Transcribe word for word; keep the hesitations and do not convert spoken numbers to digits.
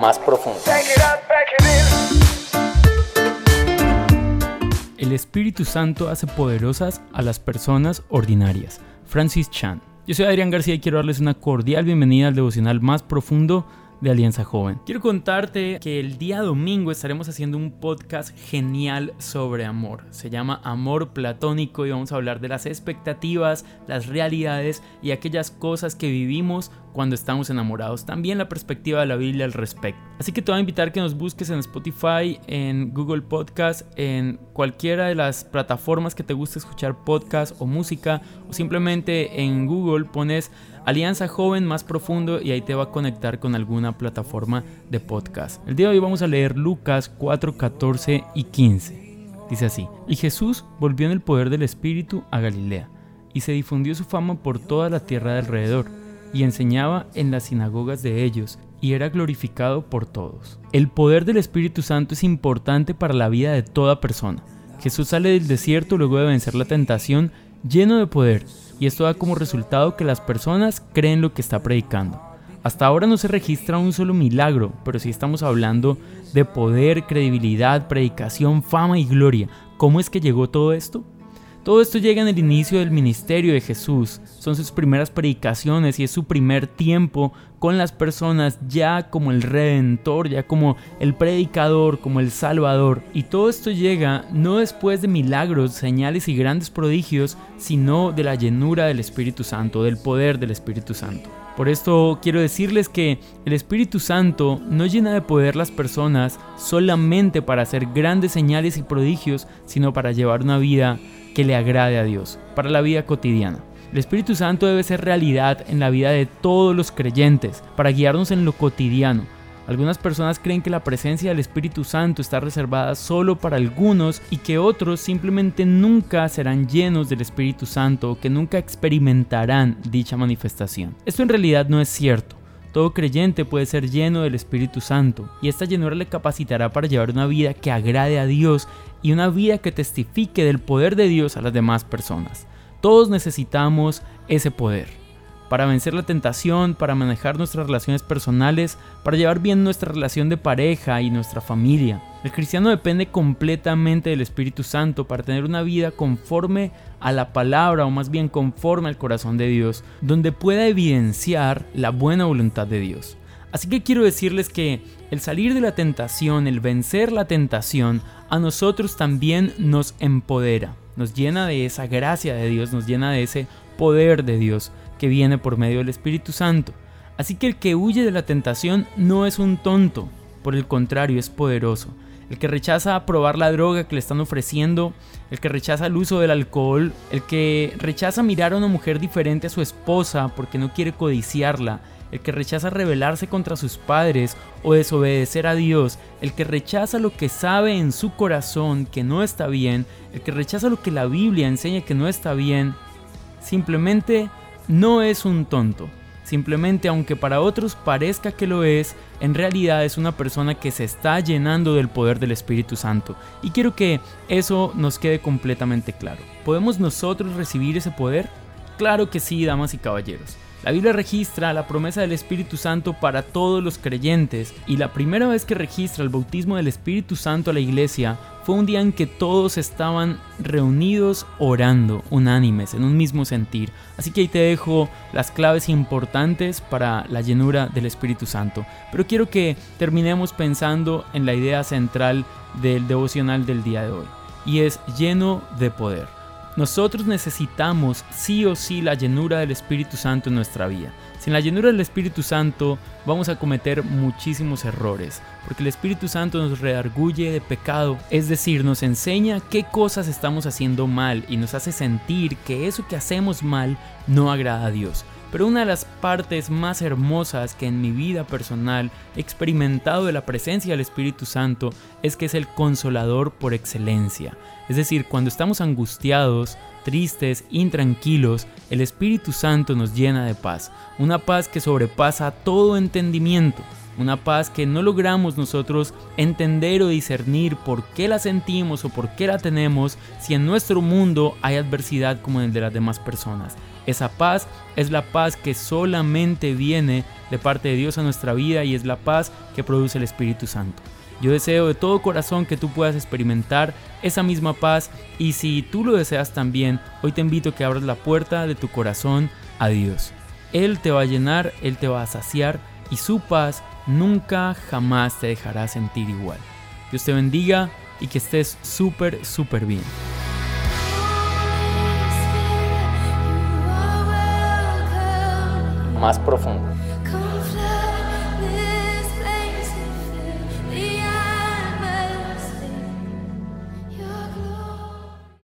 más profundo. El Espíritu Santo hace poderosas a las personas ordinarias. Francis Chan. Yo soy Adrián García y quiero darles una cordial bienvenida al devocional más profundo de Alianza Joven. Quiero contarte que el día domingo estaremos haciendo un podcast genial sobre amor. Se llama Amor Platónico y vamos a hablar de las expectativas, las realidades y aquellas cosas que vivimos cuando estamos enamorados. También la perspectiva de la Biblia al respecto. Así que te voy a invitar que nos busques en Spotify, en Google Podcast, en cualquiera de las plataformas que te guste escuchar podcast o música, o simplemente en Google pones Alianza Joven más profundo y ahí te va a conectar con alguna plataforma de podcast. El día de hoy vamos a leer Lucas cuatro, catorce y quince. Dice así: Y Jesús volvió en el poder del Espíritu a Galilea, y se difundió su fama por toda la tierra de alrededor, y enseñaba en las sinagogas de ellos, y era glorificado por todos. El poder del Espíritu Santo es importante para la vida de toda persona. Jesús sale del desierto luego de vencer la tentación lleno de poder, y esto da como resultado que las personas creen lo que está predicando. Hasta ahora no se registra un solo milagro, pero sí estamos hablando de poder, credibilidad, predicación, fama y gloria. ¿Cómo es que llegó todo esto? Todo esto llega en el inicio del ministerio de Jesús, son sus primeras predicaciones y es su primer tiempo con las personas ya como el Redentor, ya como el predicador, como el Salvador. Y todo esto llega no después de milagros, señales y grandes prodigios, sino de la llenura del Espíritu Santo, del poder del Espíritu Santo. Por esto quiero decirles que el Espíritu Santo no llena de poder las personas solamente para hacer grandes señales y prodigios, sino para llevar una vida que le agrade a Dios, para la vida cotidiana. El Espíritu Santo debe ser realidad en la vida de todos los creyentes, para guiarnos en lo cotidiano. Algunas personas creen que la presencia del Espíritu Santo está reservada solo para algunos y que otros simplemente nunca serán llenos del Espíritu Santo o que nunca experimentarán dicha manifestación. Esto en realidad no es cierto. Todo creyente puede ser lleno del Espíritu Santo y esta llenura le capacitará para llevar una vida que agrade a Dios y una vida que testifique del poder de Dios a las demás personas. Todos necesitamos ese poder para vencer la tentación, para manejar nuestras relaciones personales, para llevar bien nuestra relación de pareja y nuestra familia. El cristiano depende completamente del Espíritu Santo para tener una vida conforme a la palabra, o más bien conforme al corazón de Dios, donde pueda evidenciar la buena voluntad de Dios. Así que quiero decirles que el salir de la tentación, el vencer la tentación, a nosotros también nos empodera, nos llena de esa gracia de Dios, nos llena de ese poder de Dios que viene por medio del Espíritu Santo. Así que el que huye de la tentación no es un tonto, por el contrario es poderoso. El que rechaza probar la droga que le están ofreciendo, el que rechaza el uso del alcohol, el que rechaza mirar a una mujer diferente a su esposa porque no quiere codiciarla, el que rechaza rebelarse contra sus padres o desobedecer a Dios, el que rechaza lo que sabe en su corazón que no está bien, el que rechaza lo que la Biblia enseña que no está bien, simplemente no es un tonto. Simplemente, aunque para otros parezca que lo es, en realidad es una persona que se está llenando del poder del Espíritu Santo. Y quiero que eso nos quede completamente claro. ¿Podemos nosotros recibir ese poder? Claro que sí, damas y caballeros. La Biblia registra la promesa del Espíritu Santo para todos los creyentes, y la primera vez que registra el bautismo del Espíritu Santo a la iglesia fue un día en que todos estaban reunidos orando, unánimes, en un mismo sentir. Así que ahí te dejo las claves importantes para la llenura del Espíritu Santo. Pero quiero que terminemos pensando en la idea central del devocional del día de hoy, y es lleno de poder. Nosotros necesitamos sí o sí la llenura del Espíritu Santo en nuestra vida. Sin la llenura del Espíritu Santo vamos a cometer muchísimos errores, porque el Espíritu Santo nos redarguye de pecado, es decir, nos enseña qué cosas estamos haciendo mal y nos hace sentir que eso que hacemos mal no agrada a Dios. Pero una de las partes más hermosas que en mi vida personal he experimentado de la presencia del Espíritu Santo es que es el consolador por excelencia. Es decir, cuando estamos angustiados, tristes, intranquilos, el Espíritu Santo nos llena de paz. Una paz que sobrepasa todo entendimiento. Una paz que no logramos nosotros entender o discernir por qué la sentimos o por qué la tenemos si en nuestro mundo hay adversidad como en el de las demás personas. Esa paz es la paz que solamente viene de parte de Dios a nuestra vida y es la paz que produce el Espíritu Santo. Yo deseo de todo corazón que tú puedas experimentar esa misma paz y si tú lo deseas también, hoy te invito a que abras la puerta de tu corazón a Dios. Él te va a llenar, Él te va a saciar y su paz nunca jamás te dejará sentir igual. Dios te bendiga y que estés súper, súper bien. Más profundo.